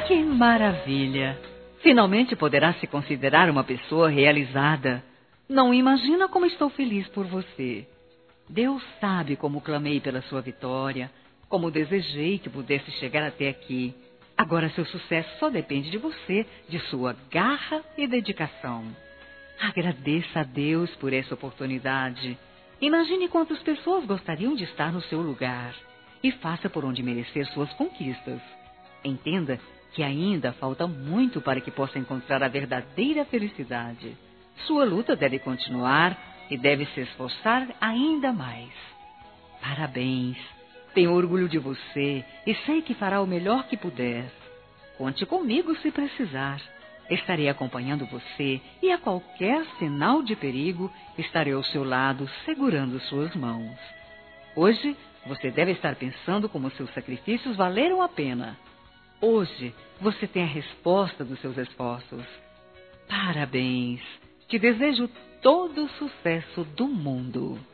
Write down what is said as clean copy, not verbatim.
Que maravilha! Finalmente poderá se considerar uma pessoa realizada. Não imagina como estou feliz por você. Deus sabe como clamei pela sua vitória, como desejei que pudesse chegar até aqui. Agora seu sucesso só depende de você, de sua garra e dedicação. Agradeça a Deus por essa oportunidade. Imagine quantas pessoas gostariam de estar no seu lugar. E faça por onde merecer suas conquistas. Entenda que ainda falta muito para que possa encontrar a verdadeira felicidade. Sua luta deve continuar e deve se esforçar ainda mais. Parabéns! Tenho orgulho de você e sei que fará o melhor que puder. Conte comigo se precisar. Estarei acompanhando você e a qualquer sinal de perigo estarei ao seu lado segurando suas mãos. Hoje você deve estar pensando como seus sacrifícios valeram a pena. Hoje você tem a resposta dos seus esforços. Parabéns! Te desejo todo o sucesso do mundo.